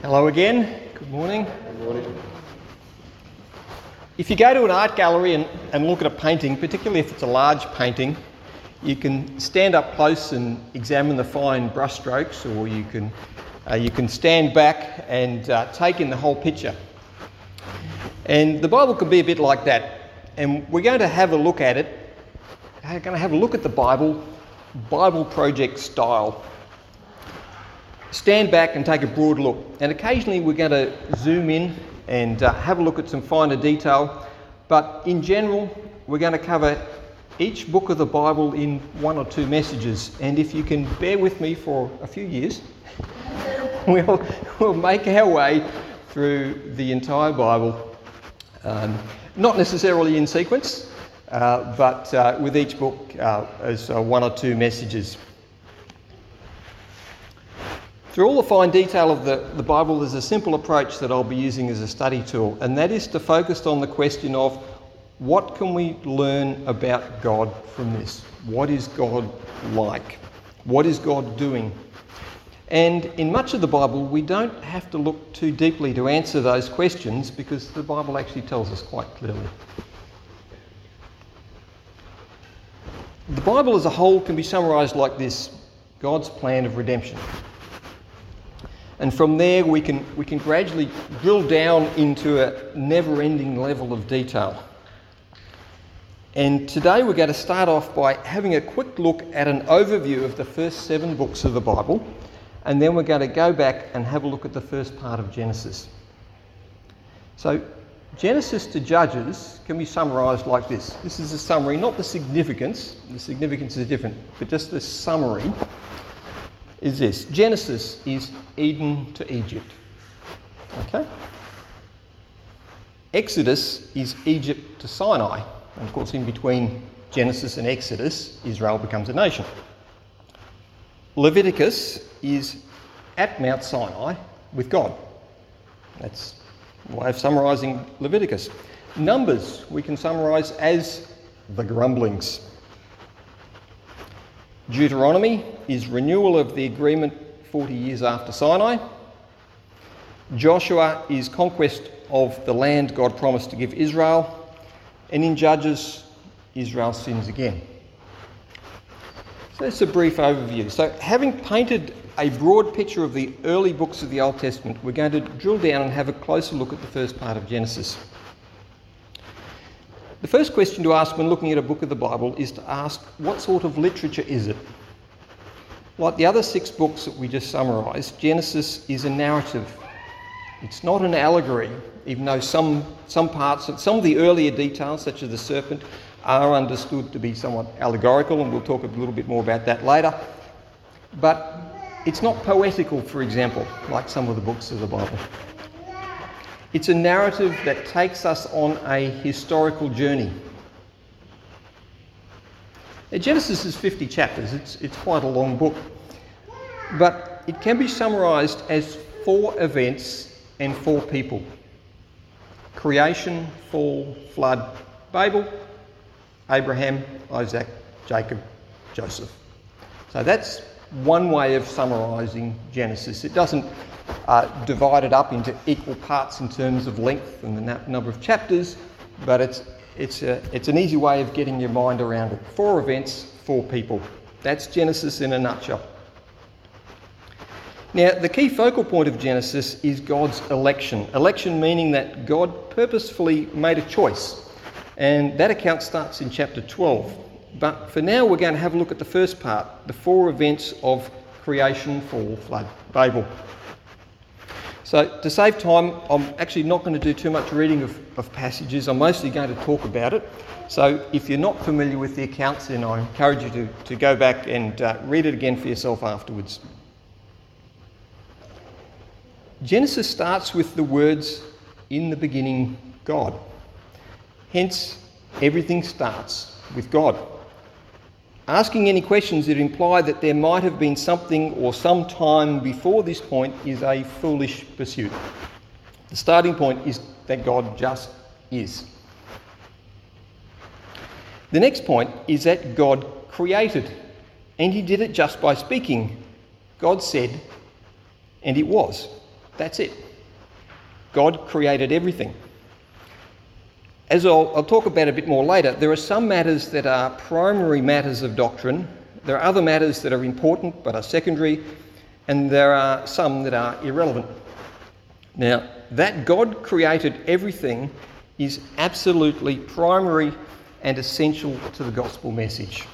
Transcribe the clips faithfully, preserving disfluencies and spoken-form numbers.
Hello again. Good morning. Good morning. If you go to an art gallery and, and look at a painting, particularly if it's a large painting, you can stand up close and examine the fine brush strokes, or you can uh, you can stand back and uh, take in the whole picture. And the Bible can be a bit like that. And we're going to have a look at it. We're going to have a look at the Bible, Bible Project style. Stand back and take a broad look. And occasionally we're going to zoom in and uh, have a look at some finer detail. But in general, we're going to cover each book of the Bible in one or two messages. And if you can bear with me for a few years, we'll, we'll make our way through the entire Bible. Um, not necessarily in sequence, uh, but uh, with each book uh, as uh, one or two messages. Through all the fine detail of the, the Bible, there's a simple approach that I'll be using as a study tool, and that is to focus on the question of what can we learn about God from this? What is God like? What is God doing? And in much of the Bible, we don't have to look too deeply to answer those questions, because the Bible actually tells us quite clearly. The Bible as a whole can be summarised like this: God's plan of redemption. And from there we can we can gradually drill down into a never-ending level of detail. And today we're going to start off by having a quick look at an overview of the first seven books of the Bible, and then we're going to go back and have a look at the first part of Genesis. So Genesis to Judges can be summarised like this. This is a summary, not the significance, the significance is different, but just the summary is this. Genesis is Eden to Egypt. Okay? Exodus is Egypt to Sinai. And of course, in between Genesis and Exodus, Israel becomes a nation. Leviticus is at Mount Sinai with God. That's a way of summarising Leviticus. Numbers we can summarise as the grumblings. Deuteronomy is renewal of the agreement forty years after Sinai. Joshua is conquest of the land God promised to give Israel. And in Judges, Israel sins again. So that's a brief overview. So having painted a broad picture of the early books of the Old Testament, we're going to drill down and have a closer look at the first part of Genesis. The first question to ask when looking at a book of the Bible is to ask, what sort of literature is it? Like the other six books that we just summarised, Genesis is a narrative. It's not an allegory, even though some, some parts, some of the earlier details, such as the serpent, are understood to be somewhat allegorical, and we'll talk a little bit more about that later. But it's not poetical, for example, like some of the books of the Bible. It's a narrative that takes us on a historical journey. Now, Genesis is fifty chapters. It's, it's quite a long book. But it can be summarised as four events and four people. Creation, fall, flood, Babel, Abraham, Isaac, Jacob, Joseph. So that's one way of summarising Genesis. It doesn't uh, divide it up into equal parts in terms of length and the na- number of chapters, but it's it's a, it's an easy way of getting your mind around it. Four events, four people. That's Genesis in a nutshell. Now, the key focal point of Genesis is God's election. Election meaning that God purposefully made a choice, and that account starts in chapter twelve. But for now, we're going to have a look at the first part, the four events of creation, fall, flood, Babel. So to save time, I'm actually not going to do too much reading of, of passages. I'm mostly going to talk about it. So if you're not familiar with the accounts, then I encourage you to, to go back and uh, read it again for yourself afterwards. Genesis starts with the words, "In the beginning, God." Hence, everything starts with God. Asking any questions that imply that there might have been something or some time before this point is a foolish pursuit. The starting point is that God just is. The next point is that God created, and he did it just by speaking. God said, and it was. That's it. God created everything. As I'll, I'll talk about a bit more later, there are some matters that are primary matters of doctrine. There are other matters that are important but are secondary, and there are some that are irrelevant. Now, that God created everything is absolutely primary and essential to the gospel message.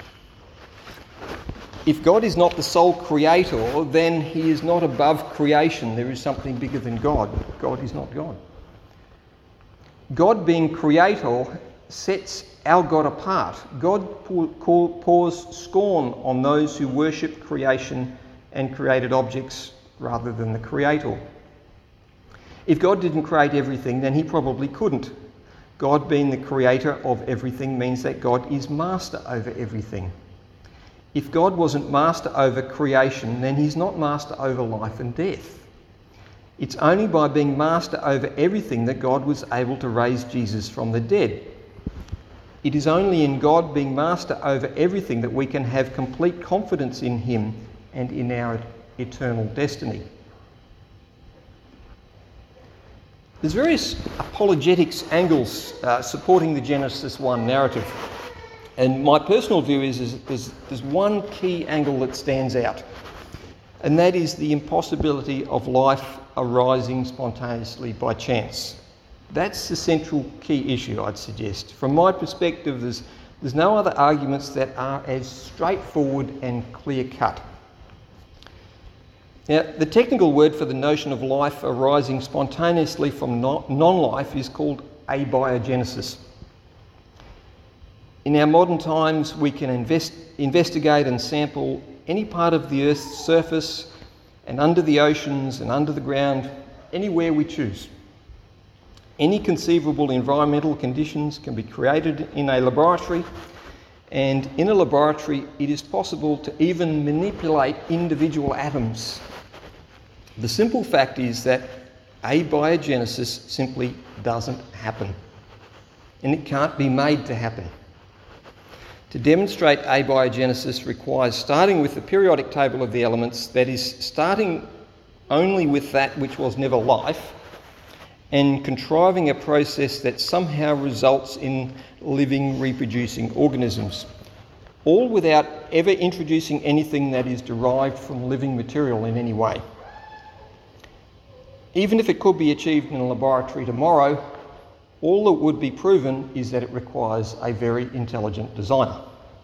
If God is not the sole creator, then he is not above creation. There is something bigger than God. God is not God. God being creator sets our God apart. God pours scorn on those who worship creation and created objects rather than the creator. If God didn't create everything, then he probably couldn't. God being the creator of everything means that God is master over everything. If God wasn't master over creation, then he's not master over life and death. It's only by being master over everything that God was able to raise Jesus from the dead. It is only in God being master over everything that we can have complete confidence in him and in our eternal destiny. There's various apologetics angles uh, supporting the Genesis one narrative. And my personal view is, is there's, there's one key angle that stands out, and that is the impossibility of life arising spontaneously by chance. That's the central key issue, I'd suggest. From my perspective, there's, there's no other arguments that are as straightforward and clear-cut. Now, the technical word for the notion of life arising spontaneously from non-life is called abiogenesis. In our modern times, we can invest, investigate and sample any part of the Earth's surface and under the oceans and under the ground, anywhere we choose. Any conceivable environmental conditions can be created in a laboratory, and in a laboratory it is possible to even manipulate individual atoms. The simple fact is that abiogenesis simply doesn't happen, and it can't be made to happen. To demonstrate abiogenesis requires starting with the periodic table of the elements, that is, starting only with that which was never life, and contriving a process that somehow results in living, reproducing organisms, all without ever introducing anything that is derived from living material in any way. Even if it could be achieved in a laboratory tomorrow, all that would be proven is that it requires a very intelligent designer.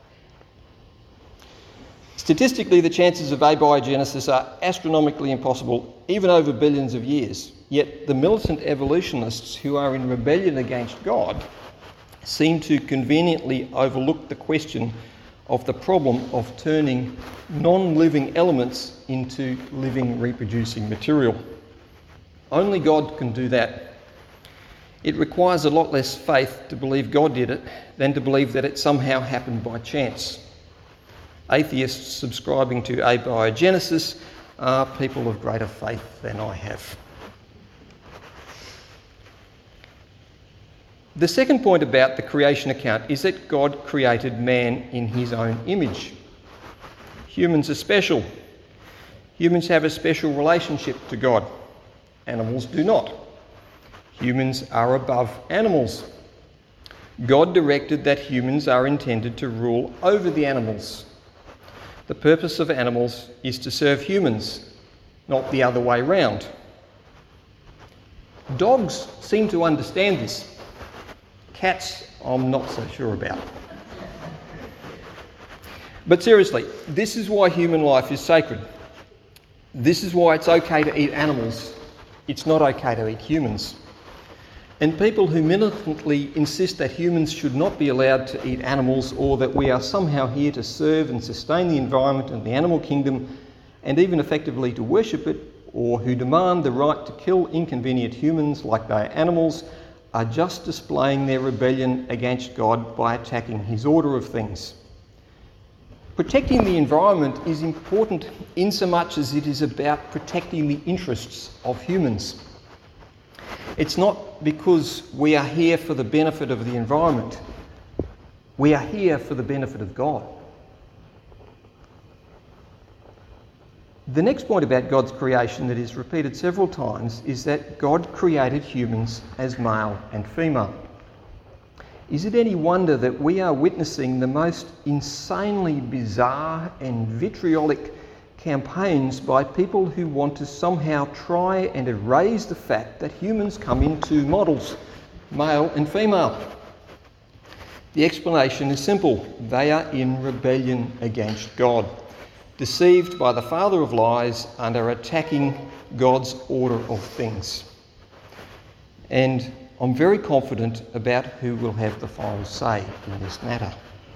Statistically, the chances of abiogenesis are astronomically impossible, even over billions of years. Yet the militant evolutionists who are in rebellion against God seem to conveniently overlook the question of the problem of turning non-living elements into living, reproducing material. Only God can do that. It requires a lot less faith to believe God did it than to believe that it somehow happened by chance. Atheists subscribing to abiogenesis are people of greater faith than I have. The second point about the creation account is that God created man in his own image. Humans are special. Humans have a special relationship to God. Animals do not. Humans are above animals. God directed that humans are intended to rule over the animals. The purpose of animals is to serve humans, not the other way round. Dogs seem to understand this. Cats, I'm not so sure about. But seriously, this is why human life is sacred. This is why it's okay to eat animals. It's not okay to eat humans. And people who militantly insist that humans should not be allowed to eat animals, or that we are somehow here to serve and sustain the environment and the animal kingdom, and even effectively to worship it, or who demand the right to kill inconvenient humans like they are animals, are just displaying their rebellion against God by attacking his order of things. Protecting the environment is important in so much as it is about protecting the interests of humans. It's not because we are here for the benefit of the environment. We are here for the benefit of God. The next point about God's creation that is repeated several times is that God created humans as male and female. Is it any wonder that we are witnessing the most insanely bizarre and vitriolic campaigns by people who want to somehow try and erase the fact that humans come in two models, male and female? The explanation is simple. They are in rebellion against God, deceived by the father of lies and are attacking God's order of things. And I'm very confident about who will have the final say in this matter.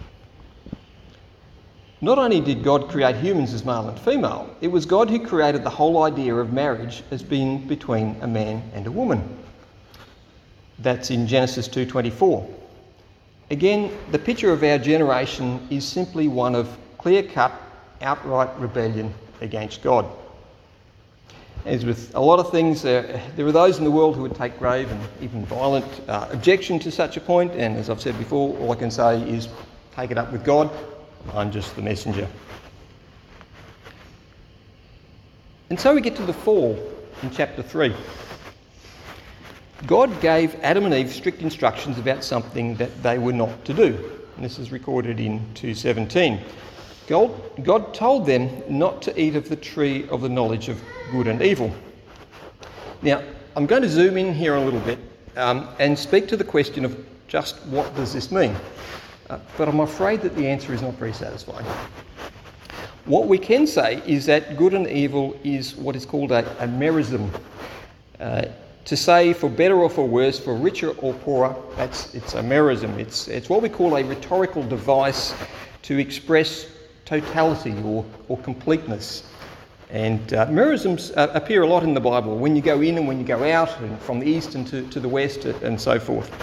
Not only did God create humans as male and female, it was God who created the whole idea of marriage as being between a man and a woman. That's in Genesis two twenty-four. Again, the picture of our generation is simply one of clear-cut, outright rebellion against God. As with a lot of things, uh, there are those in the world who would take grave and even violent uh, objection to such a point, and as I've said before, all I can say is take it up with God. I'm just the messenger. And so we get to the fall in chapter three. God gave Adam and Eve strict instructions about something that they were not to do. And this is recorded in two seventeen. God, God told them not to eat of the tree of the knowledge of good and evil. Now, I'm going to zoom in here a little bit um, and speak to the question of just what does this mean? Uh, but I'm afraid that the answer is not very satisfying. What we can say is that good and evil is what is called a, a merism. Uh, to say for better or for worse, for richer or poorer, that's it's a merism. It's, it's what we call a rhetorical device to express totality or, or completeness. And uh, merisms uh, appear a lot in the Bible, when you go in and when you go out, and from the east and to, to the west and so forth.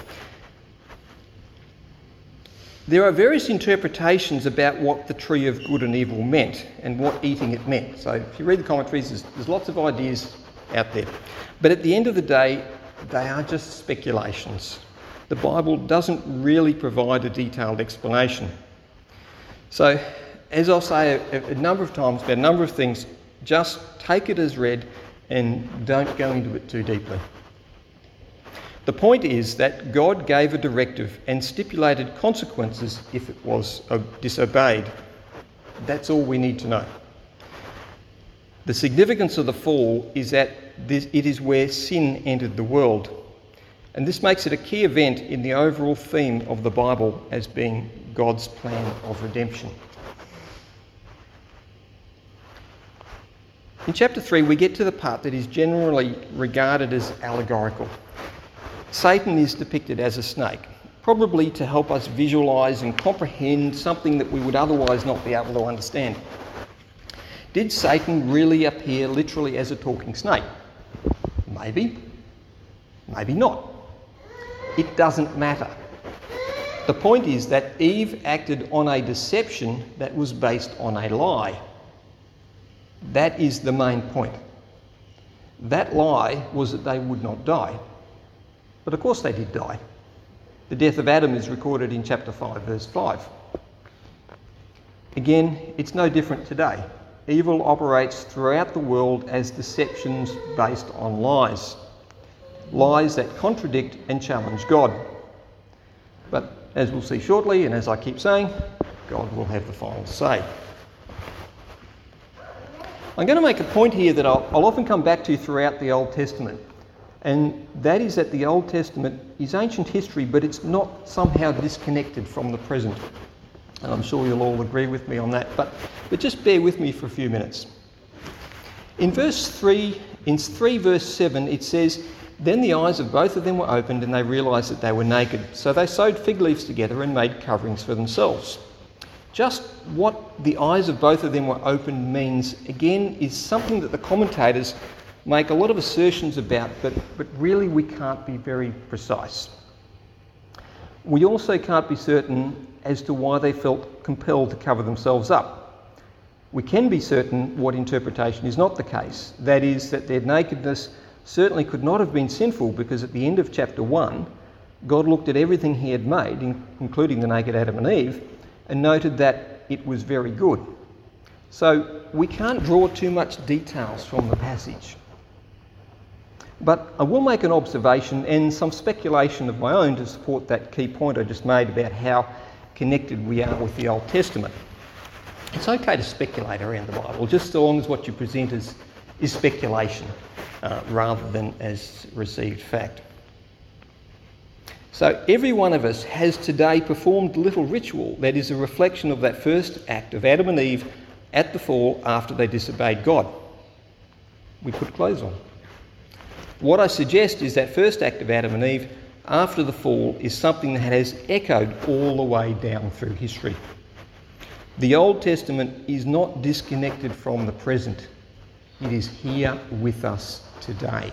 There are various interpretations about what the tree of good and evil meant and what eating it meant. So if you read the commentaries, there's, there's lots of ideas out there. But at the end of the day, they are just speculations. The Bible doesn't really provide a detailed explanation. So, as I'll say a, a number of times about a number of things, just take it as read and don't go into it too deeply. The point is that God gave a directive and stipulated consequences if it was disobeyed. That's all we need to know. The significance of the fall is that this, it is where sin entered the world. And this makes it a key event in the overall theme of the Bible as being God's plan of redemption. In chapter three, we get to the part that is generally regarded as allegorical. Satan is depicted as a snake, probably to help us visualise and comprehend something that we would otherwise not be able to understand. Did Satan really appear literally as a talking snake? Maybe, maybe not. It doesn't matter. The point is that Eve acted on a deception that was based on a lie. That is the main point. That lie was that they would not die. But of course they did die. The death of Adam is recorded in chapter five, verse five. Again, it's no different today. Evil operates throughout the world as deceptions based on lies. Lies that contradict and challenge God. But as we'll see shortly, and as I keep saying, God will have the final say. I'm going to make a point here that I'll, I'll often come back to throughout the Old Testament. And that is that the Old Testament is ancient history, but it's not somehow disconnected from the present. And I'm sure you'll all agree with me on that, but, but just bear with me for a few minutes. In verse three, in three verse seven, it says, "Then the eyes of both of them were opened and they realised that they were naked. So they sewed fig leaves together and made coverings for themselves." Just what the eyes of both of them were opened means, again, is something that the commentators make a lot of assertions about, but, but really we can't be very precise. We also can't be certain as to why they felt compelled to cover themselves up. We can be certain what interpretation is not the case. That is, that their nakedness certainly could not have been sinful, because at the end of chapter one, God looked at everything he had made, including the naked Adam and Eve, and noted that it was very good. So we can't draw too much details from the passage. But I will make an observation and some speculation of my own to support that key point I just made about how connected we are with the Old Testament. It's okay to speculate around the Bible, just so long as what you present is, is speculation uh, rather than as received fact. So every one of us has today performed a little ritual that is a reflection of that first act of Adam and Eve at the fall after they disobeyed God. We put clothes on. What I suggest is that first act of Adam and Eve after the fall is something that has echoed all the way down through history. The Old Testament is not disconnected from the present. It is here with us today.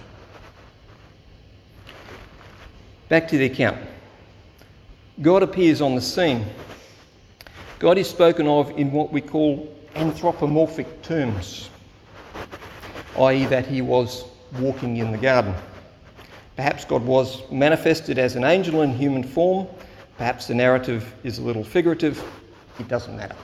Back to the account. God appears on the scene. God is spoken of in what we call anthropomorphic terms, that is that he was walking in the garden. Perhaps God was manifested as an angel in human form. Perhaps the narrative is a little figurative. It doesn't matter.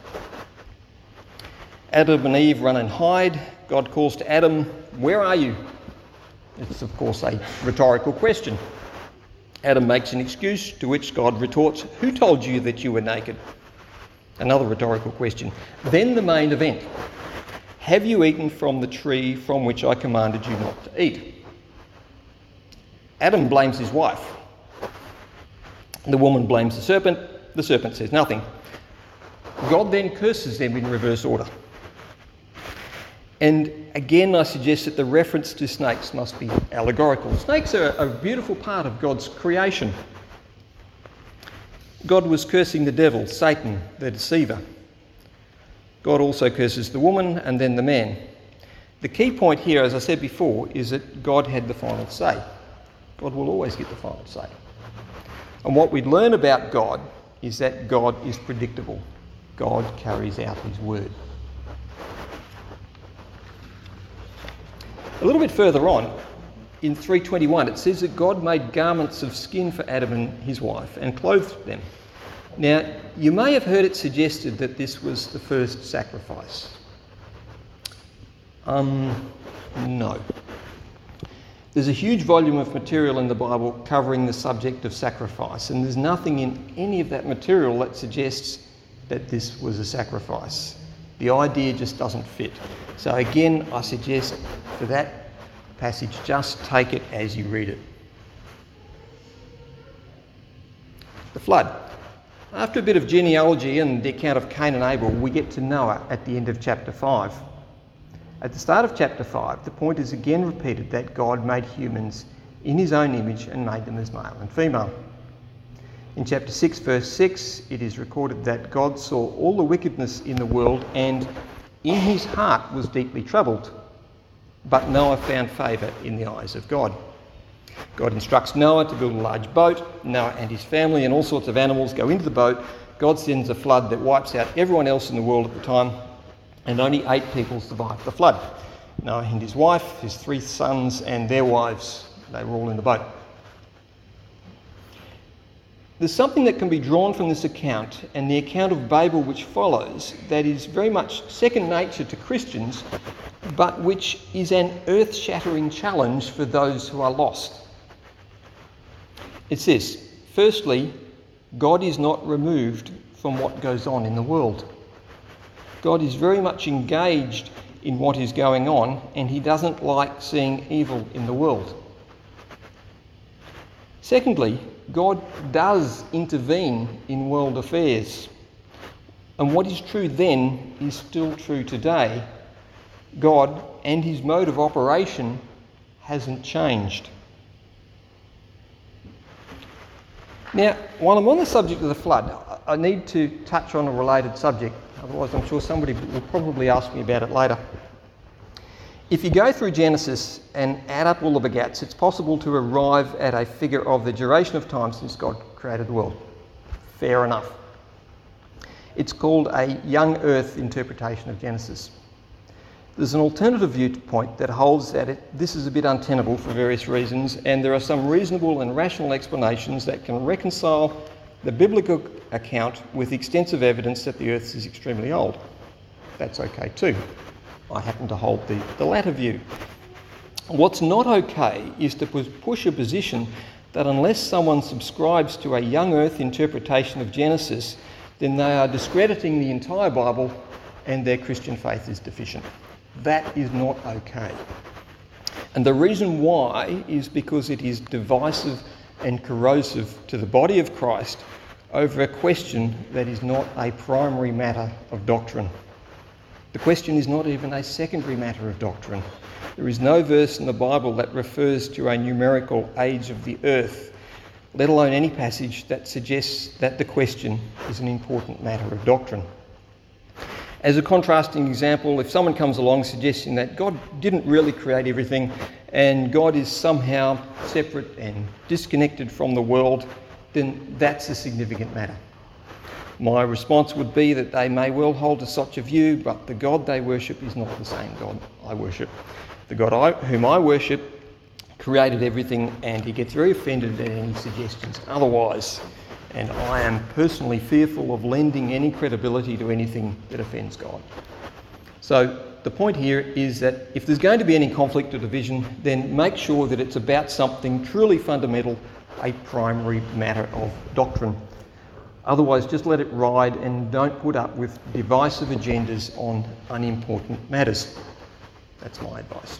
Adam and Eve run and hide. God calls to Adam, "Where are you?" It's of course a rhetorical question. Adam makes an excuse, to which God retorts, "Who told you that you were naked?" Another rhetorical question. Then the main event. "Have you eaten from the tree from which I commanded you not to eat?" Adam blames his wife. The woman blames the serpent. The serpent says nothing. God then curses them in reverse order. And again, I suggest that the reference to snakes must be allegorical. Snakes are a beautiful part of God's creation. God was cursing the devil, Satan, the deceiver. God also curses the woman and then the man. The key point here, as I said before, is that God had the final say. God will always get the final say. And what we learn about God is that God is predictable. God carries out his word. A little bit further on, in three twenty-one, it says that God made garments of skin for Adam and his wife and clothed them. Now, you may have heard it suggested that this was the first sacrifice. Um, no. There's a huge volume of material in the Bible covering the subject of sacrifice, and there's nothing in any of that material that suggests that this was a sacrifice. The idea just doesn't fit. So again, I suggest for that passage, just take it as you read it. The flood. After a bit of genealogy and the account of Cain and Abel, we get to Noah at the end of chapter five. At the start of chapter five, the point is again repeated that God made humans in his own image and made them as male and female. In chapter six, verse six, it is recorded that God saw all the wickedness in the world and in his heart was deeply troubled. But Noah found favour in the eyes of God. God instructs Noah to build a large boat. Noah and his family and all sorts of animals go into the boat. God sends a flood that wipes out everyone else in the world at the time, and only eight people survive the flood. Noah and his wife, his three sons and their wives, they were all in the boat. There's something that can be drawn from this account and the account of Babel which follows that is very much second nature to Christians, but which is an earth-shattering challenge for those who are lost. It's this. Firstly, God is not removed from what goes on in the world. God is very much engaged in what is going on, and he doesn't like seeing evil in the world. Secondly, God does intervene in world affairs. And what is true then is still true today. God and his mode of operation hasn't changed. Now, while I'm on the subject of the flood, I need to touch on a related subject. Otherwise, I'm sure somebody will probably ask me about it later. If you go through Genesis and add up all the begats, it's possible to arrive at a figure of the duration of time since God created the world. Fair enough. It's called a young earth interpretation of Genesis. There's an alternative viewpoint that holds that it, this is a bit untenable for various reasons, and there are some reasonable and rational explanations that can reconcile the biblical account with extensive evidence that the earth is extremely old. that's okay too. I happen to hold the, the latter view. What's not okay is to push a position that unless someone subscribes to a young earth interpretation of Genesis, then they are discrediting the entire Bible and their Christian faith is deficient. That is not okay. And the reason why is because it is divisive and corrosive to the body of Christ over a question that is not a primary matter of doctrine. The question is not even a secondary matter of doctrine. There is no verse in the Bible that refers to a numerical age of the earth, let alone any passage that suggests that the question is an important matter of doctrine. As a contrasting example, if someone comes along suggesting that God didn't really create everything and God is somehow separate and disconnected from the world, then that's a significant matter. My response would be that they may well hold to such a view, but the God they worship is not the same God I worship. The God I, whom I worship created everything, and he gets very offended at any suggestions otherwise. And I am personally fearful of lending any credibility to anything that offends God. So the point here is that if there's going to be any conflict or division, then make sure that it's about something truly fundamental, a primary matter of doctrine. Otherwise, just let it ride and don't put up with divisive agendas on unimportant matters. That's my advice.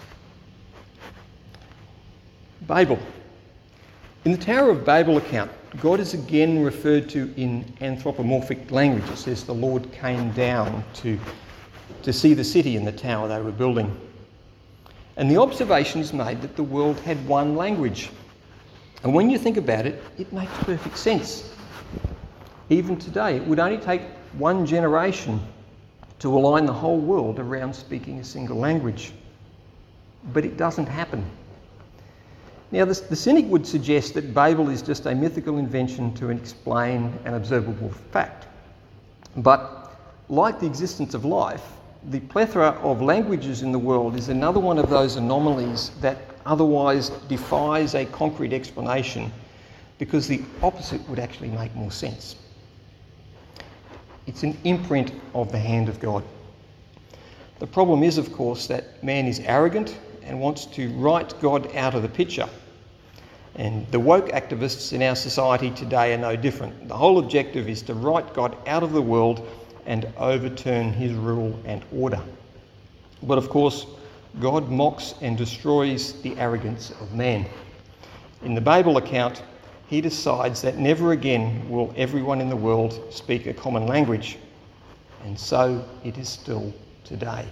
Babel. In the Tower of Babel account, God is again referred to in anthropomorphic language. It says the Lord came down to, to see the city and the tower they were building. And the observation is made that the world had one language. And when you think about it, it makes perfect sense. Even today, it would only take one generation to align the whole world around speaking a single language. But it doesn't happen. Now, the, the cynic would suggest that Babel is just a mythical invention to explain an observable fact. But like the existence of life, the plethora of languages in the world is another one of those anomalies that otherwise defies a concrete explanation, because the opposite would actually make more sense. It's an imprint of the hand of God. The problem is, of course, that man is arrogant and wants to write God out of the picture. And the woke activists in our society today are no different. The whole objective is to write God out of the world and overturn his rule and order. But of course, God mocks and destroys the arrogance of man. In the Babel account, he decides that never again will everyone in the world speak a common language. And so it is still today.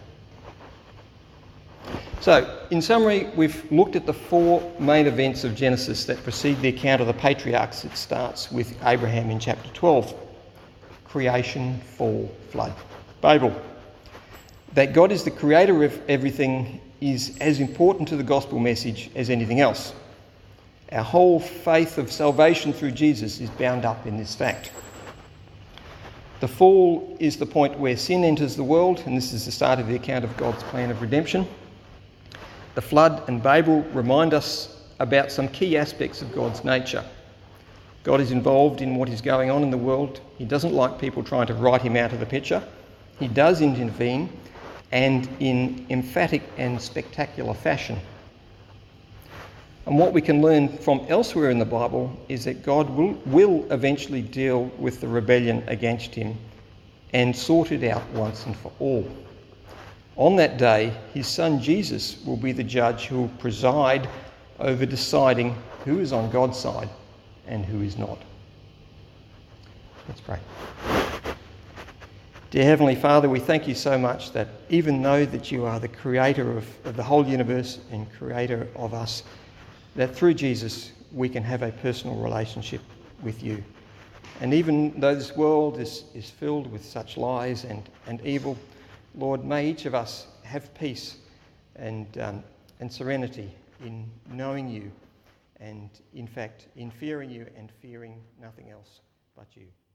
So, in summary, we've looked at the four main events of Genesis that precede the account of the patriarchs. It starts with Abraham in chapter twelve. Creation, fall, flood. Babel. That God is the creator of everything is as important to the gospel message as anything else. Our whole faith of salvation through Jesus is bound up in this fact. The fall is the point where sin enters the world, and this is the start of the account of God's plan of redemption. The flood and Babel remind us about some key aspects of God's nature. God is involved in what is going on in the world. He doesn't like people trying to write him out of the picture. He does intervene, and in emphatic and spectacular fashion. And what we can learn from elsewhere in the Bible is that God will, will eventually deal with the rebellion against him and sort it out once and for all. On that day, his son Jesus will be the judge who will preside over deciding who is on God's side and who is not. Let's pray. Dear Heavenly Father, we thank you so much that even though that you are the creator of, of the whole universe and creator of us, that through Jesus we can have a personal relationship with you. And even though this world is, is filled with such lies and, and evil, Lord, may each of us have peace and, um, and serenity in knowing you and, in fact, in fearing you and fearing nothing else but you.